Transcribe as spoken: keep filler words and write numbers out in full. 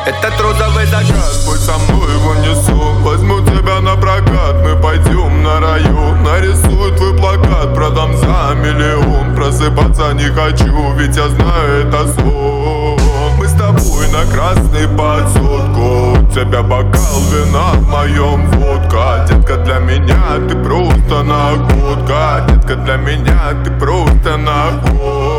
Этот розовый закат, пусть со мной его несу. Возьму тебя на прокат, мы пойдем на район. Нарисую твой плакат, продам за миллион. Просыпаться не хочу, ведь я знаю, это сон. Мы с тобой на красный под сотку. У тебя бокал вина, в моем водка. Детка, для меня ты просто находка. Детка, для меня ты просто находка.